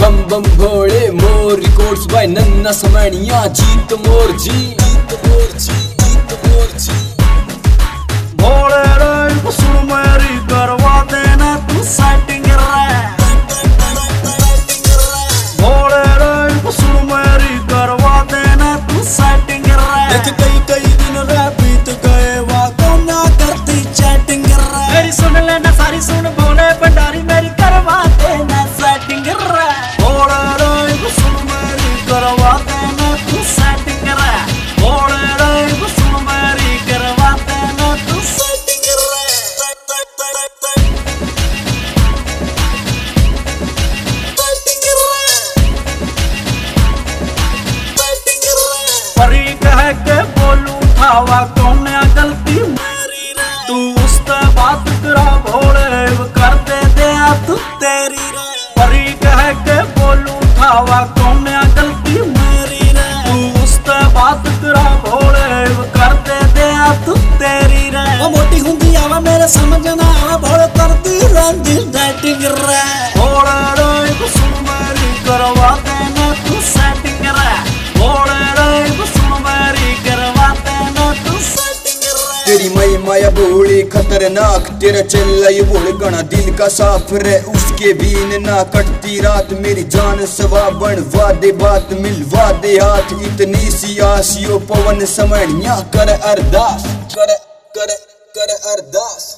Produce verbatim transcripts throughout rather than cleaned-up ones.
Bomb bomb Bhole more records by नन्ना समैनिया। जीत मोर जी, जीत मोर जी, जीत मोर जी। भोले रे सुन मेरी करवा देना तू सेटिंग रे। भोले रे सुन मेरी करवा देना तू सेटिंग रे। देख कई कई दिन रे बीत गए वाको ना करती चैटिंग रे। मेरी सुन लेना सारी सुन भोले भंडारी मेरी करवा देना सेटिंग रे। भोले रे सुन मेरी करवा देना तू सेटिंग रे। भोले रे सुन मेरी करवा देना तू सेटिंग रे। परी कह के बोलू थावा कौन गलती मेरी रे। तू उससे बात करा भोले कर दे दे तू तेरी रे। परी कह के बोलू थावा कौन गलती मेरी रे। तू उससे बात करा भोले कर दे दे तू तेरी रे। वो मोटी हुंदी आवा मेरे समझ ना आवा भोले करती रंगी डेटिंग रे। भोले रे सुन मेरी करवा देना तू सेटिंग रे। भोले रे सुन मेरी करवा देना तू सेटिंग रे। तेरी मई माया बोली खतरनाक तेरा चल ये बोल गणा दिल का साफ रे। उसके बीन ना कटती रात मेरी जान सवा बनवा दे बात मिलवा दे हाथ। इतनी सी आसियो पवन समैनिया कर अरदास, कर कर कर अरदास।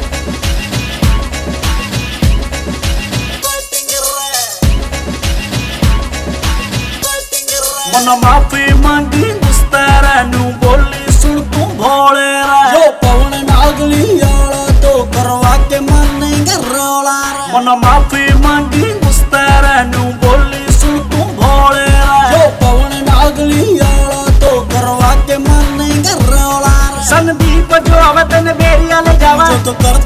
मन माफी मांगी गुस्तारा नू बोली सुन तू भोले रे। जो पवन नागली आला तो करवा के मानेगा रोला रे। मन माफी मांगी गुस्तारा नू बोली सुन तू भोले रे। जो पवन नागली आला तो करवा के मानेगा रोला रे। संदीप जो आवे तेने बेरिया ले जावा तो कर